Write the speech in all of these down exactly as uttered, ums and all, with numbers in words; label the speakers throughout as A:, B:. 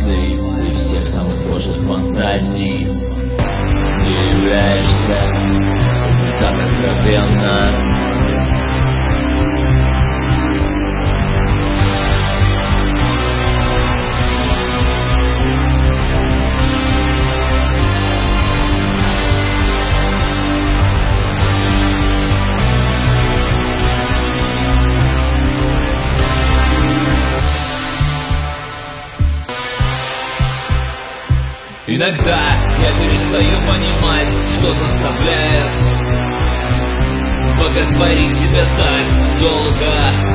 A: эмоций и всех самых пошлых фантазий. Ты являешься так откровенно. Иногда я перестаю понимать, что заставляет боготворить тебя так долго.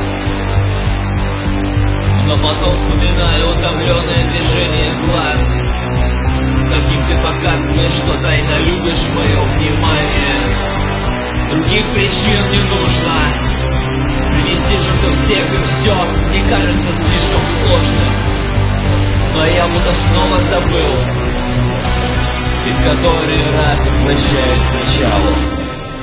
A: Но потом вспоминаю утомленное движение глаз, каким ты показываешь, что тайно любишь мое внимание. Других причин не нужно, принести жертву всех и все не кажется слишком сложным. Но я будто снова забыл и в который раз возвращаюсь к началу.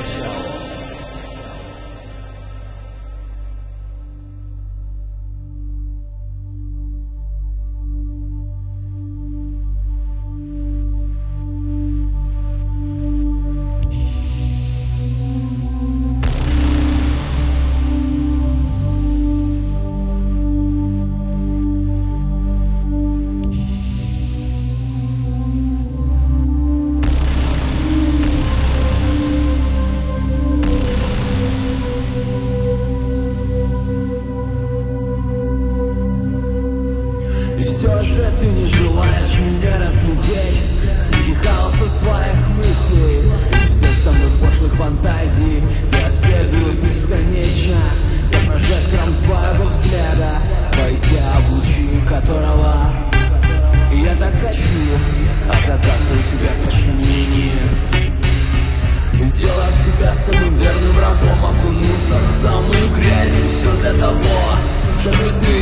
B: И все же ты не желаешь меня разглядеть среди хаоса своих мыслей и всех самых пошлых фантазий. Я следую бесконечно за прожектором твоего взгляда, войдя в лучи которого и я так хочу оказаться у тебя в подчинении, сделав себя самым верным рабом, окунуться в самую грязь. И все для того, чтобы ты